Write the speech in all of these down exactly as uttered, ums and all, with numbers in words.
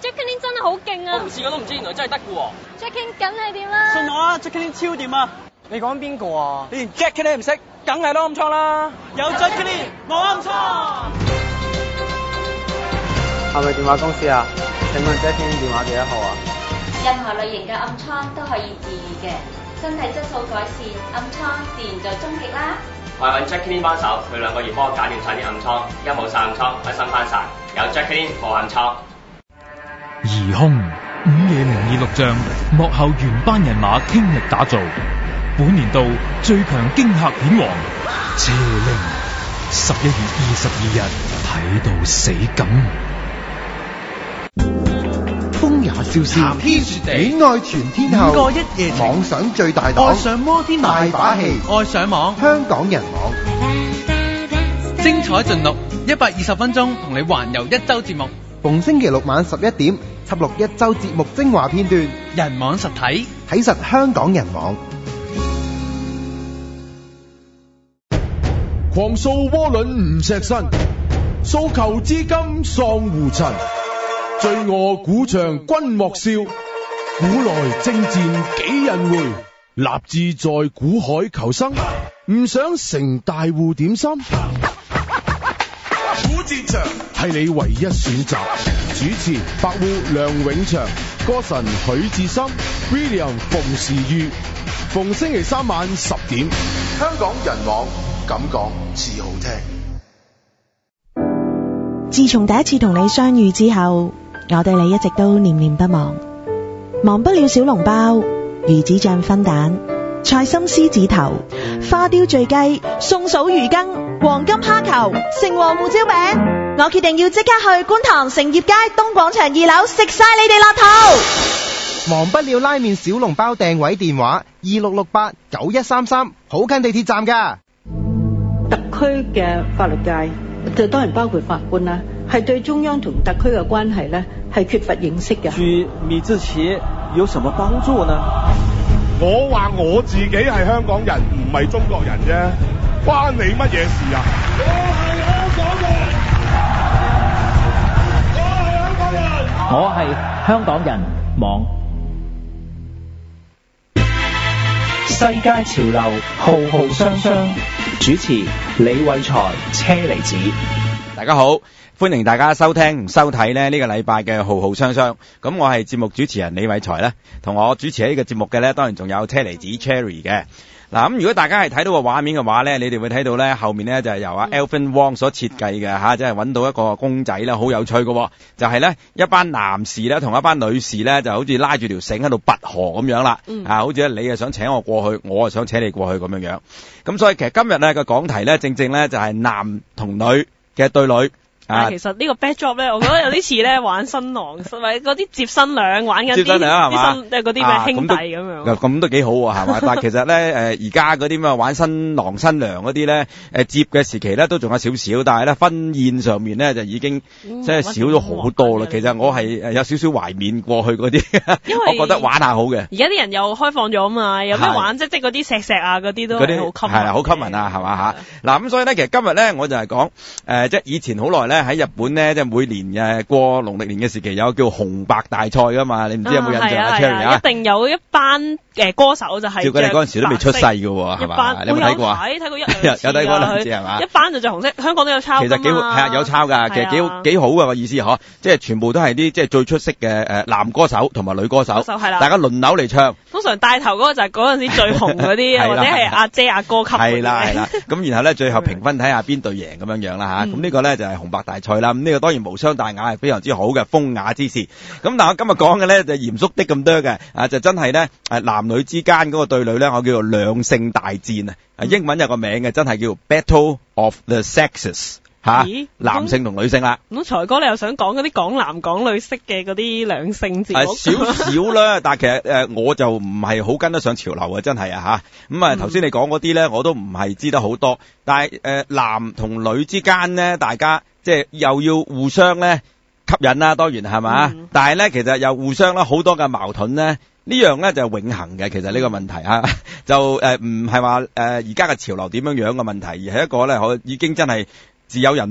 Jacqueline 真係好勁啊！ 我唔試過都唔知，原來真係得㗎喎。 Jacqueline 梗係點啦？ 信我啊 ，Jacqueline 超掂啊！ 你講邊個啊？ 你連 Jacqueline 唔識，梗係攞暗瘡啦！有 Jacqueline 冇暗瘡。 係咪電話公司啊？請問 Jacqueline 電話幾多號啊？ 任何類型嘅暗瘡都可以治癒嘅，身體質素改善，暗瘡自然就終極啦。 我係揾 Jacqueline 幫手，佢兩個月幫我搞掂晒啲暗瘡，一冇晒暗瘡，一身翻晒。有 Jacqueline 冇暗瘡。 疑兇午夜零二六將幕後原班人馬傾力打造本年度最強驚嚇片王邪靈，十一月二十二日睇到死感。 風也蕭蕭， 天雪地， 戀愛全天候， 五個一夜情， 妄想最大檔， 愛上摩天大把戲， 愛上網， 香港人網， 精彩盡錄，一百二十分鐘同你環遊一周節目。 逢星期六晚十一點，輯錄一周節目精華片段， 人網實體， 睇實香港人網。 狂掃渦輪吳石新，訴求資金喪胡塵。醉臥古場君莫笑，古來征戰幾人回？立志在古海求生，唔想成大戶點心。古戰場係你唯一選擇。主持白戶梁永祥，歌神許志深 William 馮時裕，逢星期三晚十點，香港人網，感覺至好聽。 自從第一次同你相遇之後，我對你一直都念念不忘，忘不了小籠包、魚子醬分蛋、菜心獅子頭、花雕醉雞、宋嫂魚羹、黃金蝦球、城隍胡椒餅。我決定要即刻去觀塘成業街東廣場二樓食晒你哋落頭。 忘不了拉麵小籠包訂位電話二六六八九一三三，好近地鐵站㗎。 特區嘅法律界就當然包括法官啦，係對中央同特區嘅關係咧係缺乏認識嘅。 對米志奇有什麼幫助呢？ 我話我自己係香港人，唔係中國人啫，關你乜嘢事啊？我係香港人， 我係香港人網。世界潮流浩浩雙雙，主持李偉才、車厘子。 大家好，歡迎大家收聽同收睇呢呢個禮拜嘅浩浩雙雙。咁我係節目主持人李偉才咧，同我主持喺呢個節目嘅咧，當然仲有車厘子 Cherry 嘅。嗱，咁如果大家係睇到個畫面嘅話咧，你哋會睇到咧後面咧就係由阿 Alvin Wong 所設計嘅吓，即係揾到一個公仔啦，好有趣嘅。就係咧一班男士咧同一班女士咧，就好似拉住條繩喺度拔河咁樣啦。嗯、啊，好似咧你啊想請我過去，我啊想請你過去咁樣樣。咁所以其實今日咧個講題咧，正正咧就係男同女嘅對壘。 但係其實呢個 backdrop 咧，我覺得有啲似咧玩新郎，或者嗰啲接新娘玩緊啲啲新即係嗰啲咩兄弟咁樣。 咁都幾好喎，係嘛？但係其實咧，誒而家嗰啲咩玩新郎新娘嗰啲咧，誒接嘅時期咧都仲有少少，但係咧婚宴上面咧就已經即係少咗好多啦。其實我係誒有少少懷緬過去嗰啲，因為我覺得玩下好嘅。 而家啲人又開放咗啊嘛，有咩玩即即嗰啲錫錫啊嗰啲都係好 common， 係啦，好 common 啊，係嘛嚇？嗱咁所以咧，其實今日咧我就係講誒，即係以前好耐咧。喺日本咧，即係每年誒過農曆年嘅時期，有個叫紅白大賽噶嘛，你唔知有冇印象啊 Cherry 啊？ 一定有一班誒歌手就係。照佢哋嗰陣時都未出世㗎喎，係嘛？你有冇睇過啊？ 睇過一有睇過兩次係嘛？ 一班就着紅色，香港都有抄㗎嘛。 其實幾好係啊，有抄㗎，其實幾好幾好㗎個意思嗬，即係全部都係啲即係最出色嘅誒男歌手同埋女歌手，大家輪流嚟唱。 通常帶頭嗰個就係嗰陣時最紅嗰啲，或者係阿姐阿哥級。 係啦係啦，咁然後咧最後評分睇下邊隊贏咁樣樣啦嚇，咁呢個咧就係紅白大賽啦。咁呢個當然無傷大雅，係非常之好嘅風雅之事。咁但係我今日講嘅咧就嚴肅啲咁多嘅，啊就真係咧誒男女之間嗰個對壘咧，我叫做兩性大戰啊！英文有個名嘅，真係叫 Battle of the Sexes 吓，男性同女性啦。 咁財哥你又想講嗰啲港男港女式嘅嗰啲兩性節目？ 少少啦，但係其實誒我就唔係好跟得上潮流啊，真係啊吓。咁啊頭先你講嗰啲咧，我都唔係知得好多。但係誒男同女之間咧，大家即係又要互相咧吸引啦，當然係嘛。嗯、但係咧其實又互相咧好多嘅矛盾咧。呢樣咧就係永恆嘅，其實呢個問題啊，就誒唔係話誒而家嘅潮流點樣樣嘅問題，而係一個咧可已經真係自有人類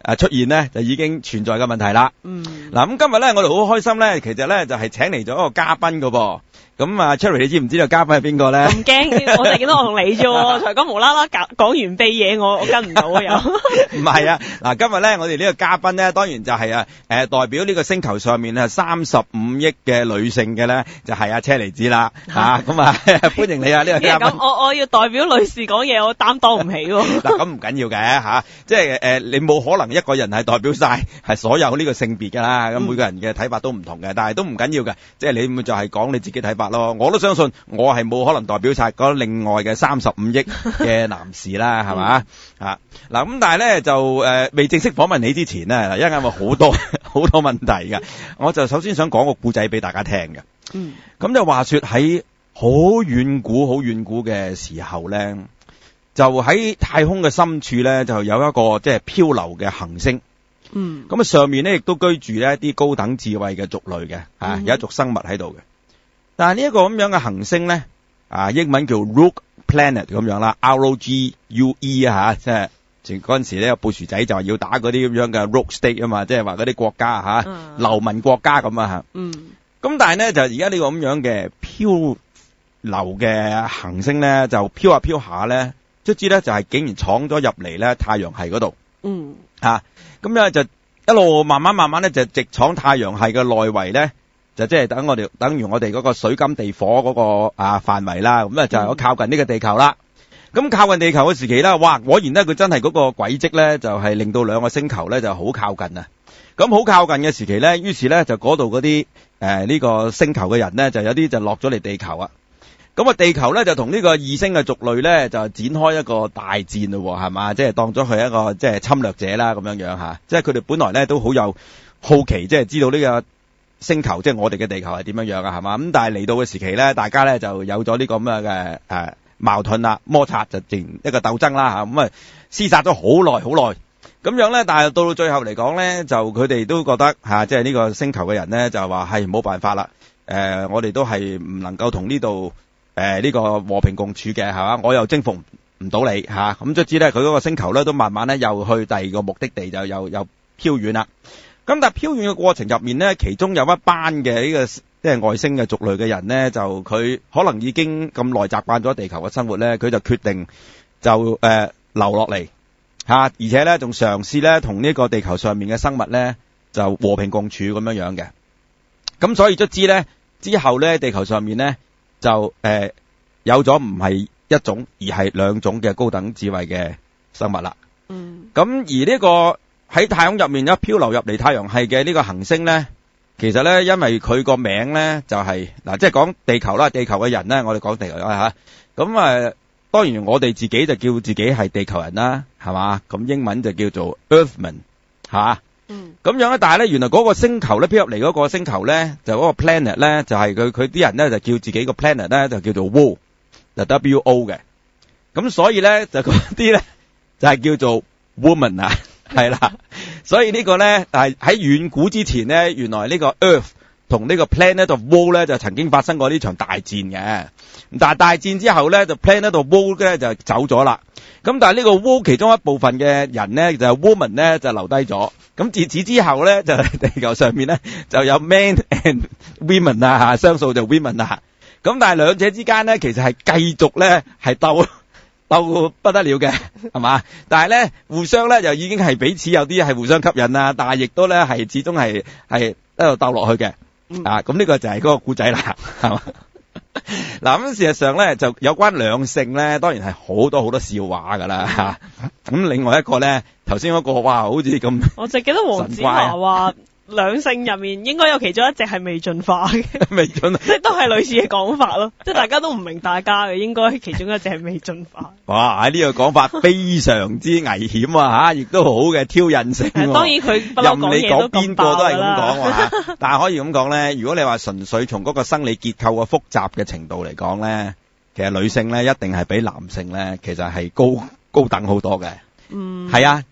誒出現咧，就已經存在嘅問題啦。 嗯。 嗱咁今日咧，我哋好開心咧，其實咧就係請嚟咗一個嘉賓噶噃。咁啊 ，Cherry， 你知唔知道嘉賓係邊個咧？ 唔驚，我就見到我同你啫喎，才講無啦啦講講完秘嘢，我我跟唔到啊又。 唔係啊，嗱，今日咧我哋呢個嘉賓咧，當然就係啊誒代表呢個星球上面啊三十五億嘅女性嘅咧，就係阿車厘子啦嚇。咁啊，歡迎你啊呢個嘉賓。 咁我我要代表女士講嘢，我擔當唔起喎。 嗱，咁唔緊要嘅嚇，即係誒你冇可能一個人係代表晒係所有呢個性別㗎啦。咁每個人嘅睇法都唔同嘅，但係都唔緊要嘅，即係你咪就係講你自己睇法咯。我都相信我係冇可能代表晒嗰另外嘅三十五億嘅男士啦，係嘛啊？嗱咁，但係咧就誒未正式訪問你之前咧，嗱一陣間會好多好多問題嘅，我就首先想講個故仔俾大家聽嘅。 嗯， 咁就話說喺好遠古、好遠古嘅時候咧，就喺太空嘅深處咧，就有一個即係漂流嘅行星。 嗯， 咁啊上面咧亦都居住咧一啲高等智慧嘅族類嘅，啊嗯有一族生物喺度嘅。但係呢一個咁樣嘅行星咧，啊英文叫 Rogue Planet 咁樣啦 ，R O G U E 啊吓，即係嗰陣時咧，布殊仔就話要打嗰啲咁樣嘅 Rogue State 啊嘛，即係話嗰啲國家吓， 嗯流民國家咁啊吓。 嗯。 咁但係咧就而家呢個咁樣嘅漂流嘅行星咧，就飄下飄下咧，卒之咧就係竟然闖咗入嚟咧太陽系嗰度。 嗯。 吓，咁咧就一路慢慢慢慢咧就直闖太陽系嘅內圍咧。就即係等我哋，等於我哋嗰個水金地火嗰個啊範圍啦，咁啊就係我靠近呢個地球啦。咁靠近地球嘅時期咧，哇！果然咧佢真係嗰個軌跡咧，就係令到兩個星球咧就好靠近啊。咁好靠近嘅時期咧，於是咧就嗰度嗰啲誒呢個星球嘅人咧，就有啲就落咗嚟地球啊。咁啊地球咧就同呢個異星嘅族類咧就展開一個大戰咯，係嘛？即係當咗佢一個即係侵略者啦咁樣樣吓。即係佢哋本來咧都好有好奇，即係知道呢個星球即係我哋嘅地球係點樣樣啊，係嘛？咁但係嚟到嘅時期咧，大家咧就有咗呢個咁樣嘅誒矛盾啦、摩擦，就自然一個鬥爭啦嚇。咁啊，廝殺咗好耐好耐咁樣咧，但係到到最後嚟講咧，就佢哋都覺得嚇，即係呢個星球嘅人咧就話係冇辦法啦。誒、呃，我哋都係唔能夠同呢度誒呢個和平共處嘅係嘛？我又征服唔到你嚇。咁卒之咧，佢嗰個星球咧都慢慢咧又去第二個目的地，就又又飄遠啦。咁但係飄遠嘅過程入面咧，其中有一班嘅呢個即係外星嘅族類嘅人咧，就佢可能已經咁耐習慣咗地球嘅生活咧，佢就決定就誒、呃、留落嚟吓，而且咧仲嘗試咧同呢個地球上面嘅生物咧就和平共處咁樣樣嘅。咁所以卒之咧之後咧，地球上面咧就誒、呃、有咗唔係一種而係兩種嘅高等智慧嘅生物啦。 嗯。 咁而呢、這個喺太空入面一漂流入嚟太陽系嘅呢個行星咧，其實咧因為佢個名咧就係、是、嗱，即係講地球啦，地球嘅人咧，我哋講地球啦吓。咁啊，當然我哋自己就叫自己係地球人啦，係嘛？咁英文就叫做 Earthman 吓。嗯。咁樣咧，但係咧，原來嗰個星球咧飄入嚟嗰個星球咧，就嗰個 planet 咧，就係佢佢啲人咧就叫自己個 planet 咧就叫做 Wo，就 W O 嘅。咁所以咧就嗰啲咧就係叫做 woman 啊。係啦，所以呢個咧係喺遠古之前咧，原來呢個 Earth 同呢個 Planet of Wo 咧就曾經發生過呢場大戰嘅。但係大戰之後咧，就 Planet of Wo 咧就走咗啦。咁但係呢個 Wo 其中一部分嘅人咧就係 woman 咧就留低咗。咁自此之後咧就地球上面咧就有 men and women 啊吓，雙數就 women 啊。咁但係兩者之間咧其實係繼續咧係鬥。鬥不得了嘅，係嘛？但係咧，互相咧又已經係彼此有啲係互相吸引啊，但係亦都咧係始終係係一路鬥落去嘅。嗯、啊，咁呢個就係嗰個故仔啦，係嘛？嗱，咁事實上咧就有關兩性咧，當然係好多好多笑話噶啦吓。咁另外一個咧，頭先嗰個哇，好似咁， 我就記得黃子華話。兩性入面應該有其中一隻係未進化嘅， 未進， 即係都係類似嘅講法咯，即係大家都唔明大家嘅，應該其中一隻係未進化。 哇！喺呢個講法非常之危險啊吓，亦都好嘅挑釁性。 當然佢不嬲講嘢都咁爆㗎啦。任你講邊個都係咁講吓， 但係可以咁講咧，如果你話純粹從嗰個生理結構嘅複雜嘅程度嚟講咧，其實女性咧一定係比男性咧其實係高高等好多嘅。嗯，係啊，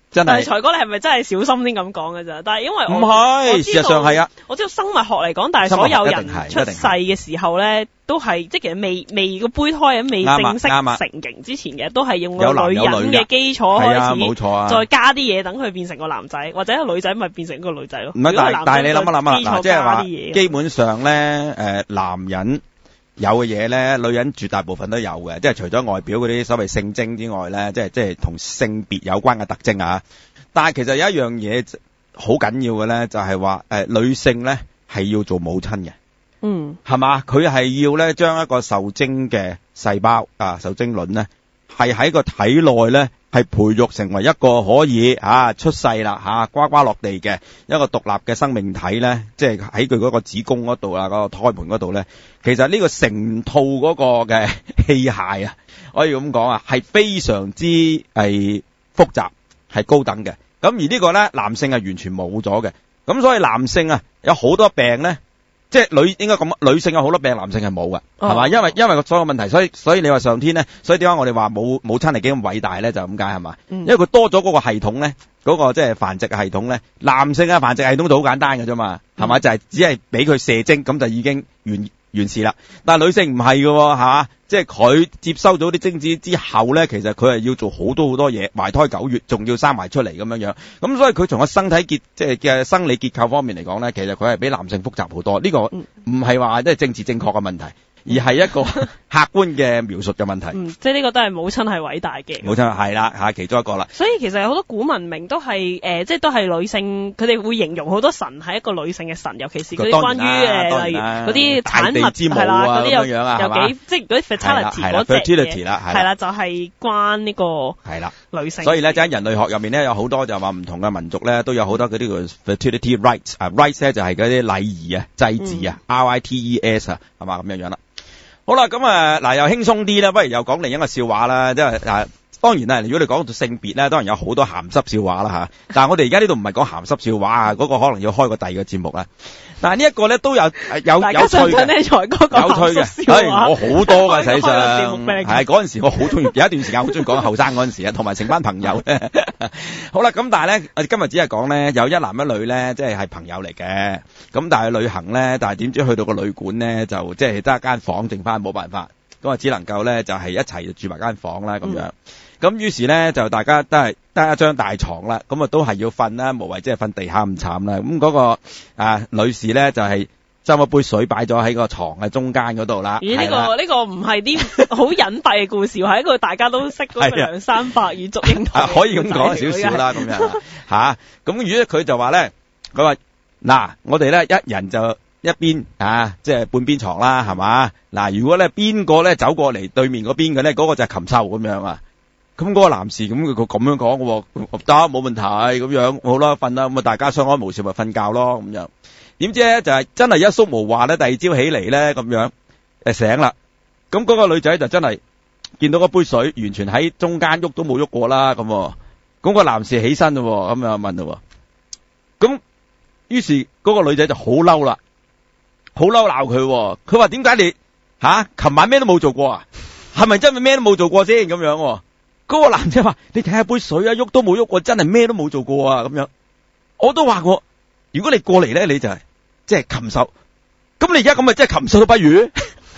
真係。 但係財哥你係咪真係小心啲咁講嘅咋？但係因為我唔係，事實上係啊。 我知道生物學嚟講，但係所有人出世嘅時候咧，都係即係其實未未個胚胎咁未正式成形之前嘅，都係用個女人嘅基礎開始， 冇錯啊， 再加啲嘢等佢變成個男仔，或者個女仔咪變成個女仔咯。 唔係，但係但係你諗一諗啊，嗱，即係話基本上咧，誒男人有嘅嘢咧，女人絕大部分都有嘅，即係除咗外表嗰啲所謂性徵之外咧，即係即係同性別有關嘅特徵啊。但係其實有一樣嘢好緊要嘅咧，就係話誒女性咧係要做母親嘅， 嗯， 係嘛？佢係要咧將一個受精嘅細胞啊，受精卵咧係喺個體內咧係培育成為一個可以啊出世啦嚇呱呱落地嘅一個獨立嘅生命體咧，即係喺佢嗰個子宮嗰度啊，嗰個胎盤嗰度咧，其實呢個成套嗰個嘅器械啊，可以咁講啊，係非常之係複雜。係高等嘅，咁而呢個咧男性係完全冇咗嘅，咁所以男性啊有好多病咧，即係女應該咁，女性有好多病，男性係冇嘅，係嘛？因為因為所有問題，所以所以你話上天咧，所以點解我哋話母母親係幾咁偉大咧？就咁解係嘛？因為佢多咗嗰個系統咧，嗰個即係繁殖嘅系統咧，男性嘅繁殖系統就好簡單嘅啫嘛，係嘛？就係只係俾佢射精咁就已經完完事啦。但係女性唔係嘅，係嘛？即係佢接收咗啲精子之後咧，其實佢係要做好多好多嘢，懷胎九月，仲要生埋出嚟咁樣樣。咁所以佢從個身體結即係嘅生理結構方面嚟講咧，其實佢係比男性複雜好多。呢個唔係話即係政治正確嘅問題，而係一個客觀嘅描述嘅問題。 嗯，即係呢個都係母親係偉大嘅。 母親係啦嚇，其中一個啦。 所以其實有好多古文明都係誒、呃，即係都係女性，佢哋會形容好多神係一個女性嘅神，尤其是嗰啲關於誒例如嗰啲產物係啦，嗰啲有有幾即係嗰啲 fertility 嗰隻嘢係啦，就係、是、關呢個係啦女性。 所以咧，就喺人類學入面咧，有好多就話唔同嘅民族咧，都有好多嗰啲叫 fertility rites 啊 rites 咧就係嗰啲禮儀啊、祭祀啊、R I T E S 啊，係嘛咁樣樣啦。好啦，咁啊，嗱又輕鬆啲啦，不如又講另一個笑話啦，即係嗱，當然啦，如果你講到性別咧，當然有好多鹹濕笑話啦吓，但係我哋而家呢度唔係講鹹濕笑話啊，嗰、那個可能要開個第二個節目啦。但係呢一個咧都有有有趣嘅，有趣嘅，係我好多噶，實際上係嗰陣時我好中意，有一段時間好中意講後生嗰陣時啊，同埋成班朋友咧。好啦，咁但係咧，我哋今日只係講咧有一男一女咧，即係係朋友嚟嘅，咁但係旅行咧，但係點知去到個旅館咧，就即係得一間房剩翻，冇辦法，咁啊只能夠咧就係一齊住埋間房啦咁樣。咁於是咧就大家都係得一張大床啦，咁啊都係要瞓啦，無謂即係瞓地下咁慘啦。咁嗰個啊女士咧就係斟一杯水擺咗喺個床嘅中間嗰度啦。 咦？呢個呢個唔係啲好隱蔽嘅故事，係一個大家都識嗰個梁山伯與祝英台。 可以咁講少少啦，咁樣吓。咁如果佢就話咧，佢話嗱，我哋咧一人就一邊啊，即係半邊床啦，係嘛？嗱，如果咧邊個咧走過嚟對面嗰邊嘅咧，嗰個就係禽獸咁樣啊。咁嗰個男士咁佢咁樣講嘅，得冇問題咁樣，好啦，瞓啦，咁啊大家相安無事咪瞓覺咯咁樣。點知咧就係真係一宿無話咧，第二朝起嚟咧咁樣誒醒啦。咁嗰個女仔就真係見到嗰杯水完全喺中間喐都冇喐過啦咁。咁個男士起身咯，咁樣問咯。咁於是嗰個女仔就好嬲啦，好嬲鬧佢。佢話點解你吓琴晚咩都冇做過啊？係咪真係咩都冇做過先咁樣？嗰個男仔話：你睇下杯水啊，喐都冇喐過，真係咩都冇做過啊！咁樣，我都話過，如果你過嚟咧，你就係即係禽獸。咁你而家咁咪即係禽獸都不如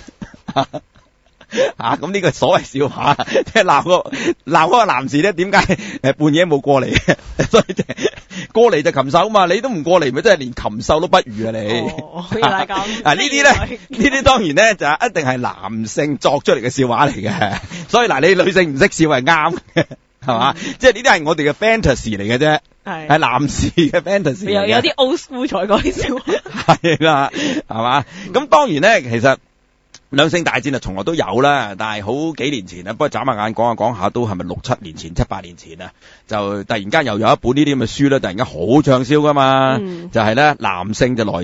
啊！咁呢個所謂笑話，即係鬧個鬧嗰個男士咧，點解誒半夜冇過嚟？所以即係過嚟就禽獸嘛，你都唔過嚟，咪真係連禽獸都不如啊！你哦，原來咁啊！呢啲咧，呢啲當然咧就一定係男性作出嚟嘅笑話嚟嘅。所以嗱，你女性唔識笑係啱嘅，係嘛？即係呢啲係我哋嘅 fantasy 嚟嘅啫，係係男士嘅 fantasy。 有有啲 old school 才嗰啲笑話， 係啦，係嘛？咁當然咧，其實兩性大戰啊，從來都有啦，但係好幾年前啊，不過眨下眼講下講下都係咪六七年前、七八年前啊，就突然間又有一本呢啲咁嘅書咧，突然間好暢銷噶嘛，嗯、就係咧男性就來自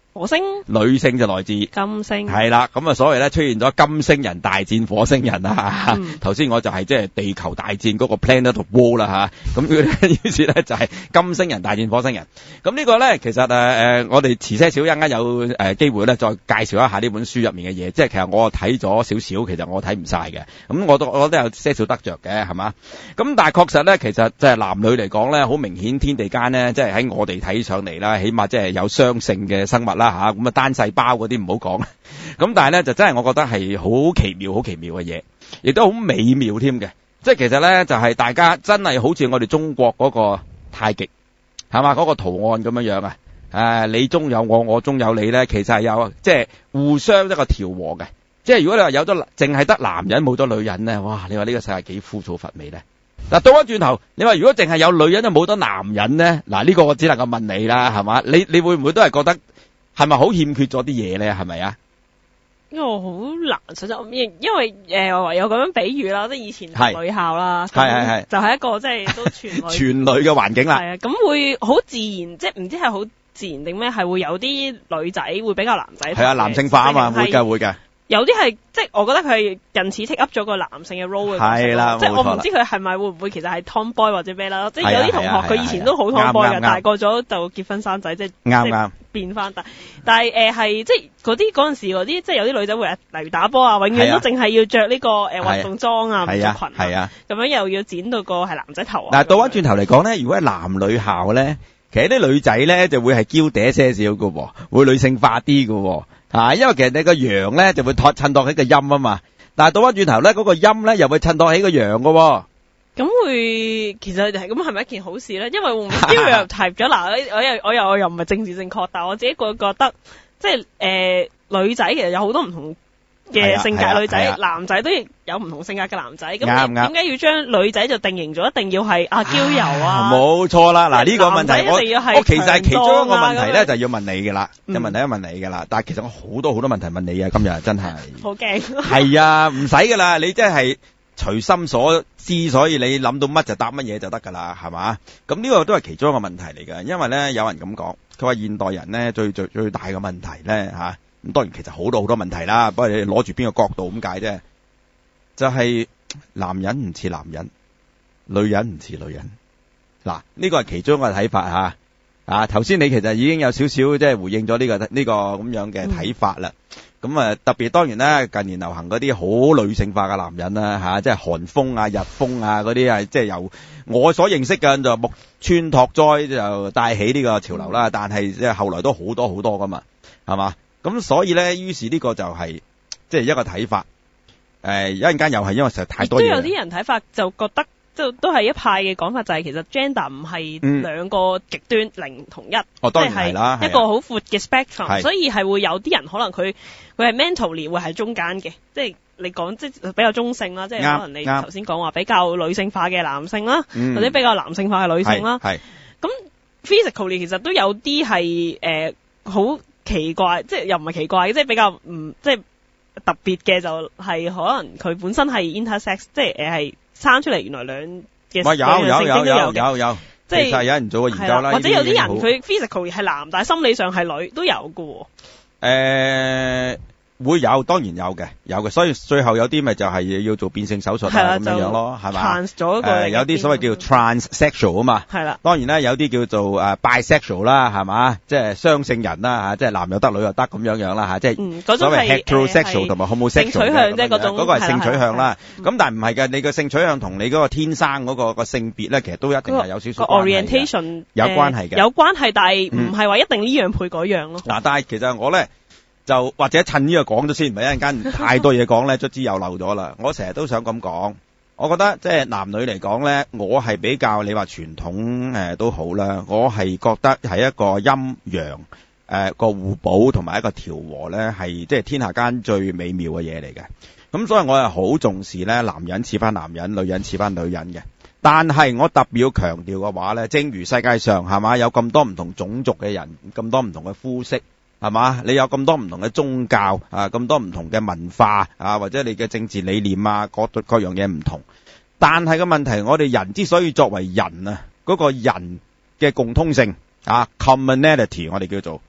火星， 女性就來自金星， 係啦，咁啊，所謂咧出現咗金星人大戰火星人啊，頭先、嗯、我就係即係地球大戰嗰個 Planet of War 啦吓，咁佢於是咧就係金星人大戰火星人，咁呢個咧其實誒誒、呃，我哋遲些少一陣間有誒機會咧再介紹一下呢本書入面嘅嘢，即係其實我睇咗少少，其實我睇唔晒嘅，咁我都我都有些少得着嘅，係嘛，咁但係確實咧，其實即係男女嚟講咧，好明顯天地間咧，即係喺我哋睇上嚟啦，起碼即係有雙性嘅生物啦。吓，咁啊單細胞嗰啲唔好講，咁但係咧就真係我覺得係好奇妙好奇妙嘅嘢，亦都好美妙添嘅。即係其實咧就係大家真係好似我哋中國嗰個太極係嘛，嗰個圖案咁樣樣啊，誒你中有我，我中有你咧，其實係有即係互相一個調和嘅。即係如果你話有咗淨係得男人冇咗女人咧，哇！你話呢個世界幾枯燥乏味咧？嗱，倒翻轉頭，你話如果淨係有女人就冇咗男人咧，嗱呢個我只能夠問你啦，係嘛？你你會唔會都係覺得？係咪好欠缺咗啲嘢咧？係咪啊？ 因為我好難想象，因因為誒、呃、唯有咁樣比喻啦，即係以前女校啦，係係係，就係一個即係都全女全女嘅環境啦。係啊， 咁會好自然，即係唔知係好自然定咩，係會有啲女仔會比較男仔。係啊， 男性化啊嘛，會㗎會㗎。 有啲係即係我覺得佢係近似 take up 咗個男性嘅 role 嘅， 係啦， 即係我唔知佢係咪會唔會其實係 tomboy 或者咩啦，即係有啲同學佢以前都好 tomboy 嘅，大個咗就結婚生仔，即係啱啱變翻，但但係誒係即係嗰啲嗰陣時嗰啲即係有啲女仔會例如打波啊，永遠都淨係要着呢個誒運動裝啊，唔着裙啊，係啊，咁樣又要剪到個係男仔頭啊。 嗱，倒翻轉頭嚟講咧，如果係男女校咧，其實啲女仔咧就會係嬌嗲些少嘅喎，會女性化啲嘅喎。啊，因為其實你個陽咧就會托襯托起個陰啊嘛，但係倒翻轉頭咧嗰個陰咧又會襯托起個陽嘅。 咁會其實係咁係咪一件好事咧？因為會唔會因為又提咗嗱，我又我又我又唔係政治正確，但係我自己覺覺得即係誒、呃、女仔其實有好多唔同嘅性格，女仔男仔都有唔同性格嘅男仔，咁點解要將女仔就定型咗，一定要係阿嬌柔啊？冇錯啦，嗱呢個問題我我其實係其中一個問題咧，就要問你嘅啦，有問題要問你嘅啦，但係其實我好多好多問題問你啊，今日真係好驚。係啊，唔使噶啦，你真係隨心所知，所以你諗到乜就答乜嘢就得噶啦，係嘛？咁呢個都係其中一個問題嚟嘅，因為咧有人咁講，佢話現代人咧最最最大嘅問題咧吓。咁當然其實好多好多問題啦，不過你攞住邊個角度咁解啫。就係、是、男人唔似男人，女人唔似女人。嗱，呢個係其中一個睇法吓。啊，頭先你其實已經有少少即係回應咗呢、這個呢、這個咁樣嘅睇法啦。咁、嗯、啊特別當然啦，近年流行嗰啲好女性化嘅男人啦吓，即係韓風啊、日風啊嗰啲啊，即係由我所認識嘅就木村拓哉就帶起呢個潮流啦。嗯、但係即係後來都好多好多噶嘛，係嘛？咁所以咧，於是呢個就係即係一個睇法。誒、呃，一陣間又係因為實在太多嘢。都有啲人睇法就覺得，即都係一派嘅講法，就係其實 gender 唔係兩個極端零同一， 哦，當然係啦， 一個好闊嘅 spectrum，所以係會有啲人可能佢佢係 mentally 會喺中間嘅，即係你講即係比較中性啦，即係可能你頭先講話比較女性化嘅男性啦，嗯、或者比較男性化嘅女性啦。係咁 physically 其實都有啲係誒好。奇怪，即係又唔係奇怪，即係比較唔即係特別嘅，就係可能佢本身係 intersex， 即係誒係生出嚟原來兩嘅性徵都有嘅，有有有有，即係其實有人做過研究啦，或者有啲人佢 physically 係男，但係心理上係女都有嘅。誒、 呃。會有，當然有嘅，有嘅，所以最後有啲咪就係要做變性手術啊咁樣樣咯，係嘛？trans 咗一個、呃、有啲所謂叫做 transsexual 啊嘛，係啦。當然啦，有啲叫做誒、呃、bisexual 啦，係嘛？即係雙性人啦吓，即係男又得，女又得咁樣樣啦吓，即係、嗯、所謂 heterosexual 同埋 homosexual 性取向啫，嗰種嗰個係性取向啦。咁但係唔係嘅，你個性取向同你嗰個天生嗰個個性別咧，其實都一定係有少少關係嘅。orientation 有關係嘅、呃，有關係，但係唔係話一定呢樣配嗰樣咯。嗱、嗯，但係其實我咧。就或者趁呢個講咗先，唔係一陣間太多嘢講咧，卒之又漏咗啦。我成日都想咁講，我覺得即係男女嚟講咧，我係比較你話傳統誒都好啦，我係覺得係一個陰陽誒個互補同埋一個調和咧，係即係天下間最美妙嘅嘢嚟嘅。咁所以我係好重視咧，男人似翻男人，女人似翻女人嘅。但係我特別要強調嘅話咧，正如世界上係嘛有咁多唔同種族嘅人，咁多唔同嘅膚色。係嘛？你有咁多唔同嘅宗教啊，咁多唔同嘅文化啊，或者你嘅政治理念啊，各各樣嘢唔同。但係個問題，我哋人之所以作為人啊，嗰個人嘅共通性啊 ，commonality， 我哋叫做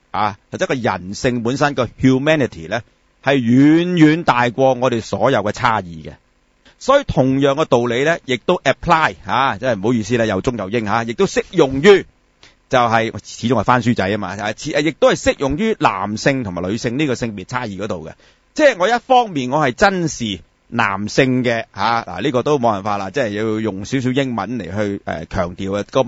啊，或者個人性本身個 humanity 咧，係遠遠大過我哋所有嘅差異嘅。所以同樣嘅道理咧，亦都 apply 吓、啊，即係唔好意思啦，又中又英吓，亦、啊、都適用於就係、是、始終係番書仔啊嘛，啊，亦都係適用於男性同埋女性呢個性別差異嗰度嘅。即係我一方面我係珍視男性嘅吓，嗱、啊、呢、這個都冇辦法啦，即係要用少少英文嚟去誒強調嘅個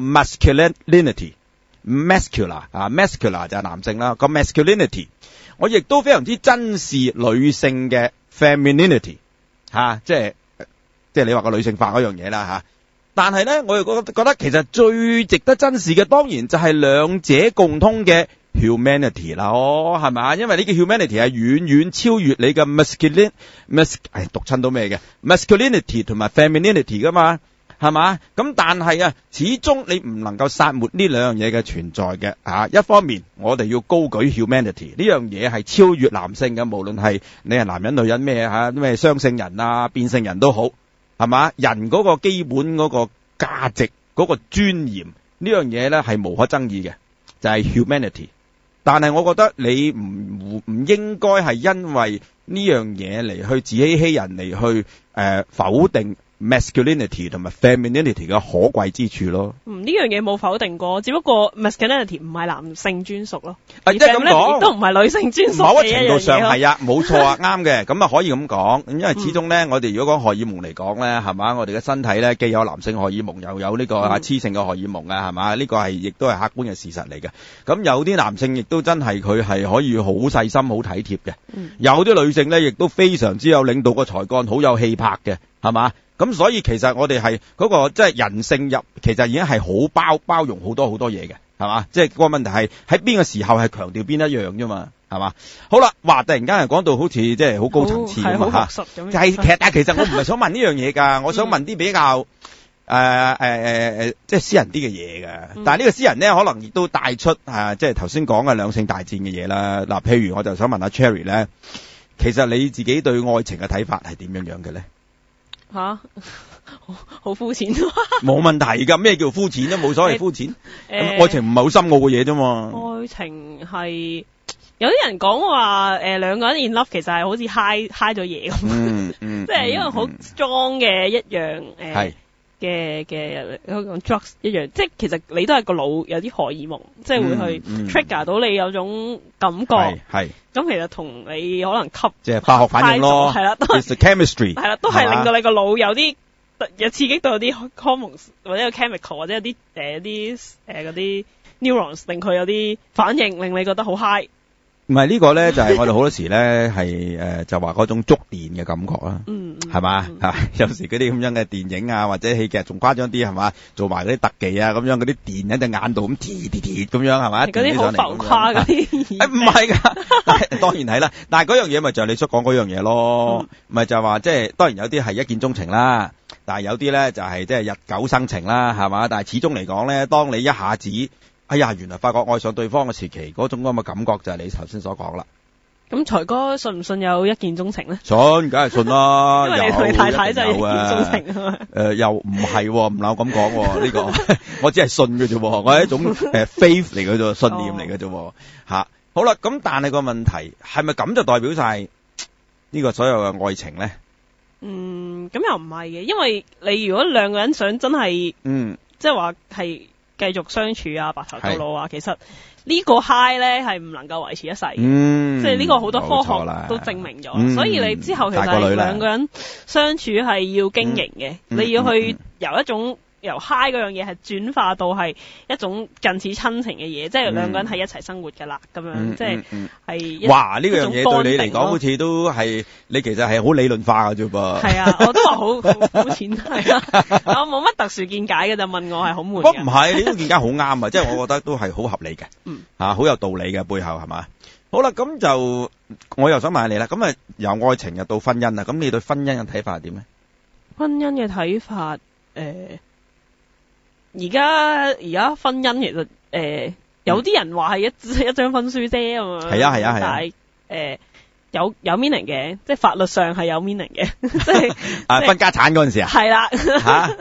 masculinity，masculine 啊 masculine 就係男性啦，個 masculinity， 我亦都非常之珍視女性嘅 femininity 吓、啊，即係。即係你話個女性化嗰樣嘢啦吓，但係咧我又覺得覺得其實最值得珍視嘅當然就係兩者共通嘅 humanity 啦，哦係咪？因為呢個 humanity 係遠遠超越你嘅 masculine mas 誒讀親到咩嘅 masculinity 同埋 femininity 噶嘛，係嘛？咁但係啊，始終你唔能夠殺沒呢兩樣嘢嘅存在嘅啊。一方面我哋要高舉 humanity 呢樣嘢係超越男性嘅，無論係你係男人女人咩吓咩雙性人啊變性人都好。係嘛？人嗰個基本嗰個價值嗰個尊嚴呢樣嘢咧係無可爭議嘅，就係 humanity。但係我覺得你唔唔應該係因為呢樣嘢嚟去自欺欺人嚟去誒否定 masculinity 同埋 femininity 嘅可貴之處咯。嗯，呢樣嘢冇否定過，只不過 masculinity 唔係男性專屬咯。啊，即係咁講，亦都唔係女性專屬嘅一樣嘢咯。某一程度上係啊，冇錯啊，啱嘅。咁啊可以咁講，因為始終咧，我哋如果講荷爾蒙嚟講咧，係嘛，我哋嘅身體咧既有男性荷爾蒙，又有呢個啊雌性嘅荷爾蒙啊，係嘛，呢個係亦都係客觀嘅事實嚟嘅。咁有啲男性亦都真係佢係可以好細心、好體貼嘅。有啲女性咧亦都非常之有領導嘅才幹，好有氣魄嘅，係嘛。咁所以其實我哋係嗰個即係人性入，其實已經係好包包容好多好多嘢嘅，係嘛？即係個問題係喺邊個時候係強調邊一樣啫嘛，係嘛？好啦，話突然間係講到好似即係好高層次咁嘛嚇，就係其實但係其實我唔係想問呢樣嘢㗎，我想問啲比較誒誒誒誒即係私人啲嘅嘢㗎。但係呢個私人咧，可能亦都帶出啊，即係頭先講嘅兩性大戰嘅嘢啦。嗱，譬如我就想問下 Cherry 咧，其實你自己對愛情嘅睇法係點樣樣嘅咧？吓、啊，好好膚淺，冇問題噶。咩叫膚淺都冇所謂膚淺。誒、呃，愛情唔係好深奧嘅嘢啫嘛。愛情係有啲人講話，誒、呃，兩個人 in love 其實係好似 high high 咗嘢咁。嗯嗯，即係因為好 strong 嘅一樣誒。係。嘅嘅嗰種 drugs 一樣，即係其實你都係個腦有啲荷爾蒙，即係會去 trigger 到你有種感覺。係、嗯。咁其實同你可能吸即係化學反應咯，係啦，都係 chemistry， 係啦，都係令到你個腦有啲有刺激到有啲 hormones 或者有 chemical 或者有啲誒啲誒嗰啲 neurons 令佢有啲反應，令你覺得好 high。唔係呢個咧，就係我哋好多時咧係誒就話嗰種觸電嘅感覺啦，嗯，係嘛嚇？有時嗰啲咁樣嘅電影啊或者戲劇仲誇張啲係嘛？做埋嗰啲特技啊咁樣，嗰啲電喺隻眼度咁貼貼貼咁樣係嘛？嗰啲好浮誇嗰啲，誒唔係㗎，當然係啦。但係嗰樣嘢咪就係你所講嗰樣嘢咯，咪就係話即係當然有啲係一見鍾情啦，但係有啲咧就係即係日久生情啦，係嘛？但係始終嚟講咧，當你一下子哎呀，原來發覺愛上對方嘅時期，嗰種咁嘅感覺就係你頭先所講啦。咁財哥信唔信有一見鍾情咧？信，梗係信啦。因為你同你太太就係一見鍾情啊嘛。誒，又唔係，唔能咁講呢個，我只係信嘅啫，我係一種誒 faith 嚟嘅啫，信念嚟嘅啫。吓，好啦，咁但係個問題係咪咁就代表晒呢個所有嘅愛情咧？嗯，咁又唔係嘅，因為你如果兩個人想真係，嗯，即係話係。繼續相處啊，白頭到老啊，其實呢個 high 咧係唔能夠維持一世嘅，嗯，即係呢個好多科學都證明咗，嗯，所以你之後其實兩個人相處係要經營嘅，嗯，你要去由一種由 high 嗰樣嘢係轉化到係一種近似親情嘅嘢，嗯，即係兩個人係一齊生活㗎啦，咁樣，嗯，即係係。哇！呢樣嘢對你嚟講好似都係你其實係好理論化㗎啫噃。係啊，我都話好好膚淺係啊，我冇乜特殊見解嘅就問我係好悶。不唔係，你呢個見解好啱啊，即係我覺得都係好合理嘅，嗯，嚇好有道理嘅背後係嘛？好啦，咁就我又想問下你啦，咁啊由愛情又到婚姻啦，咁你對婚姻嘅睇法係點咧？婚姻嘅睇法誒。而家而家婚姻其實誒、呃、有啲人話係一一張婚書啫咁啊，係啊係啊係啊，但係誒、呃、有有 meaning 嘅，即係法律上係有 meaning 嘅，即係啊分家產嗰陣時啊，係啦嚇，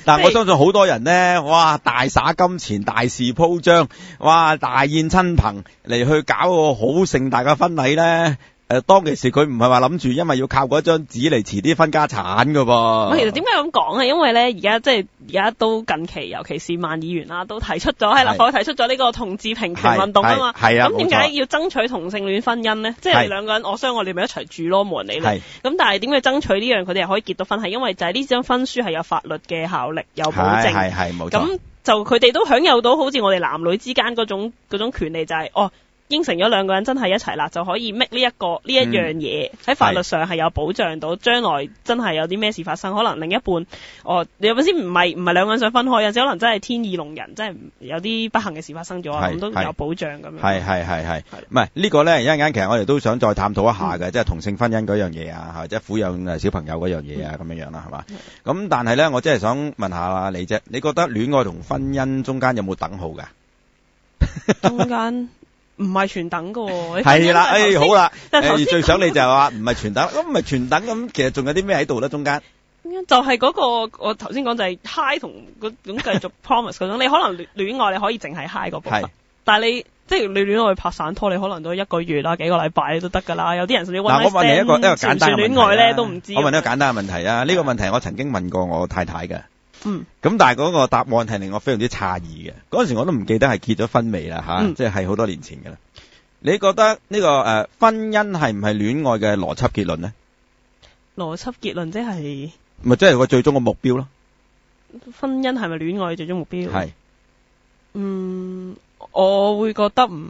但我相信好多人咧，哇，大灑金錢、大肆鋪張，哇，大宴親朋嚟去搞個好盛大嘅婚禮咧。誒，當其時佢唔係話諗住，因為要靠嗰張紙嚟遲啲分家產噶噃。 其實點解咁講啊？因為咧，而家即係而家都近期，尤其是萬議員啦，都提出咗喺立法會提出咗呢個同志平權運動啊嘛。 係啊。 咁點解要爭取同性戀婚姻咧？即係兩個人，我相信我哋咪一齊住咯，冇人理你。咁但係點解爭取呢樣佢哋係可以結到婚？係因為就係呢張婚書係有法律嘅效力，有保證。係係冇錯。咁就佢哋都享有到好似我哋男女之間嗰種嗰種權利，就係、是、哦。應承咗兩個人真係一齊啦，就可以 make 呢一個呢一樣嘢喺法律上係有保障到，將來真係有啲咩事發生，可能另一半哦，你有冇先唔係唔係兩個人想分開，有陣時可能真係天意弄人，真係有啲不幸嘅事發生咗，咁都有保障咁樣。係係係係，唔係呢個咧，一陣間其實我哋都想再探討一下嘅，即係同性婚姻嗰樣嘢啊，或者撫養小朋友嗰樣嘢啊，咁樣樣啦，係嘛？咁但係咧，我真係想問下啦，你啫，你覺得戀愛同婚姻中間有冇等號㗎？ 中間。唔係全等噶喎， 係啦，誒好啦，誒最想你就係話唔係全等，咁唔係全等咁，其實仲有啲咩喺度咧？中間就係嗰個我頭先講就係 high 同嗰種繼續 promise 嗰種，你可能戀戀愛你可以淨係 high 嗰部分，但係你即係你戀愛拍散拖，你可能都一個月啦、幾個禮拜都得㗎啦。有啲人甚至 one night stand，嗱我問你一個一個簡單嘅問題，戀愛咧都唔知。我問一個簡單嘅問題啊，呢個問題我曾經問過我太太嘅。嗯，咁但係嗰個答案係令我非常之詫異嘅。嗰陣時我都唔記得係結咗婚未啦吓，嗯、即係係好多年前㗎啦。你覺得呢、這個誒、呃、婚姻係唔係戀愛嘅邏輯結論呢？ 邏輯結論即係咪即係個最終嘅目標咯？ 婚姻係咪戀愛嘅最終目標？係， 嗯， 我會覺得唔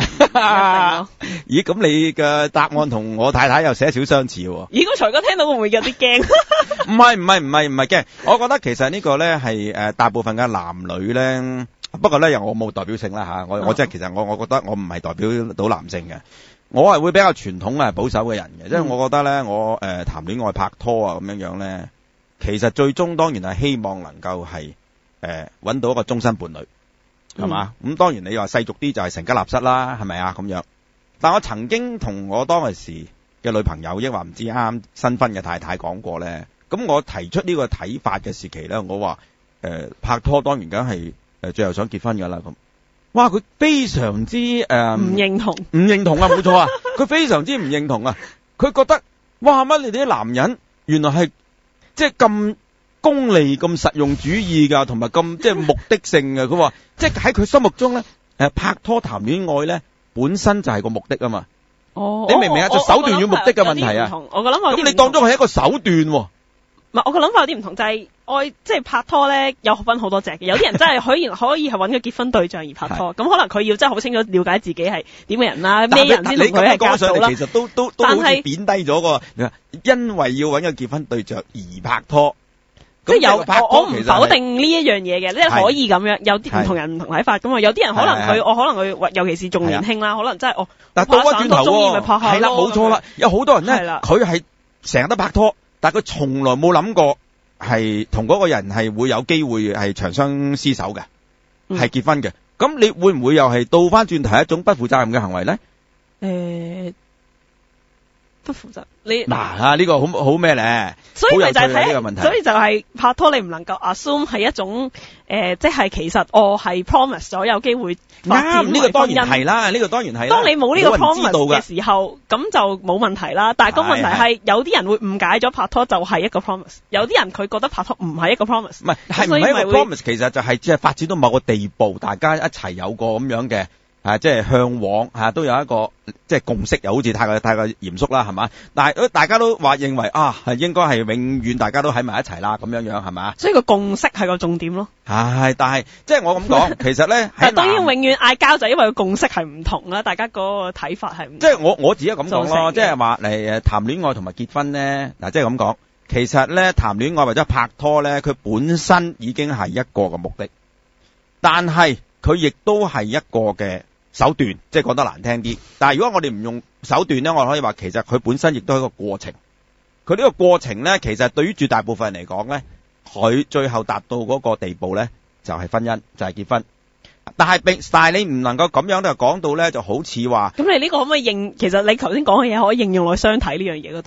咦，咁你嘅答案同我太太有些少相似喎。 咦，剛才哥聽到會唔會有啲驚？ 唔係唔係唔係唔係驚，我覺得其實呢個咧係誒大部分嘅男女咧。不過咧，又我冇代表性啦吓，我我即係其實我我覺得我唔係代表到男性嘅，我係會比較傳統啊保守嘅人嘅，即係、嗯、我覺得咧，我誒談戀愛拍拖啊咁樣樣咧，其實最終當然係希望能夠係誒搵到一個終身伴侶，係嘛？咁、嗯、當然你話世俗啲就係成家立室啦，係咪啊咁樣？但我曾經同我當時嘅女朋友，抑或唔知啱啱新婚嘅太太講過咧，咁我提出呢個睇法嘅時期咧，我話誒、呃、拍拖當然梗係。誒，最後想結婚噶啦咁，哇！佢非常之誒唔、呃、 認同， 唔認同啊，冇錯啊，佢非常之唔認同啊，佢覺得哇乜你哋啲男人原來係即係咁功利、咁實用主義噶，同埋咁即係目的性嘅。佢話即係喺佢心目中咧，誒拍拖談戀愛咧本身就係個目的啊嘛。哦，你明唔明啊？就手段與目的嘅問題啊。 我個諗法咁你當中係一個手段、啊。 唔係，我個諗法有啲唔同，就係、是、愛即係拍拖咧，有分好多隻嘅。有啲人真係可以可以係揾個結婚對象而拍拖，咁可能佢要真係好清楚了解自己係點嘅人啦，咩人先同佢係夾到啦。 其實都都都好似貶低咗個，因為要揾個結婚對象而拍拖。 即係有我唔否定呢一樣嘢嘅，即係可以咁樣。有啲唔同人唔同睇法咁啊。有啲人可能佢我可能佢尤其是仲年輕啦，可能真係哦。 但係倒翻轉頭喎，係啦，冇錯啦。有好多人咧，佢係成日都拍拖。但係佢從來冇諗過係同嗰個人係會有機會係長相廝守嘅，係、嗯、結婚嘅。咁你會唔會又係倒翻轉頭係一種不負責任嘅行為咧？ 誒、欸，不負責你嗱啊呢、這個好好咩咧？ 所以咪就係睇呢個問題， 所以就係拍拖你唔能夠 assume 係一種誒、呃，即係其實我係 promise 咗有機會發展為婚姻。呢、這個當然係啦，呢、這個當然係。當你冇呢個 promise 嘅時候，咁就冇問題啦。但係個問題係有啲人會誤解咗拍拖就係一個 promise，有啲人佢覺得拍拖唔係一個 promise。唔係係唔係一個 promise， 其實就係即係發展到某個地步，大家一齊有個咁樣嘅。啊，即係向往吓、啊，都有一個即係共識，又好似太過太過嚴肅啦，係嘛？但係大家都話認為啊，係應該係永遠大家都喺埋一齊啦，咁樣樣係嘛？ 所以個共識係個重點咯。 係，但係即係我咁講，其實咧， 但係當然永遠嗌交就係因為個共識係唔同啦，大家嗰個睇法係唔同。 即係我我自己咁講咯，即係話嚟誒談戀愛同埋結婚咧，嗱即係咁講，其實咧談戀愛或者拍拖咧，佢本身已經係一個嘅目的，但係佢亦都係一個嘅手段，即係講得難聽啲。但係如果我哋唔用手段咧，我可以話其實佢本身亦都係一個過程。佢呢個過程咧，其實對於絕大部分人嚟講咧，佢最後達到嗰個地步咧，就係婚姻，就係結婚。但係並但係你唔能夠咁樣就講到咧，就好似話。 咁你呢個可唔可以應？其實你頭先講嘅嘢可以應用落相睇呢樣嘢嗰度。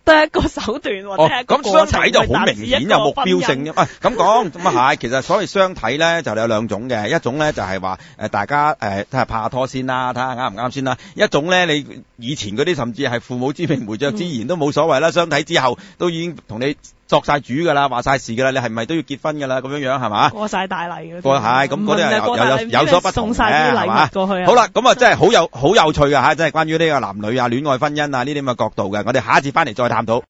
都係一個手段或者係一個過程， 咁相睇就好明顯有目標性嘅。喂，咁講咁啊係，其實所謂相睇咧就有兩種嘅，一種咧就係話誒大家誒睇下拍下拖先啦，睇下啱唔啱先啦。一種咧你以前嗰啲甚至係父母之命媒妁之言都冇所謂啦，相睇之後都已經同你作晒主噶啦，話晒事噶啦，你係咪都要結婚噶啦？咁樣樣係嘛？過晒大禮嘅。 過係咁嗰啲係有有有所不同嘅， 送晒啲禮物過去啊。 好啦，咁啊真係好有好有趣嘅吓，真係關於呢個男女啊、戀愛婚姻啊呢啲咁嘅角度嘅，我哋下一節翻嚟再探討。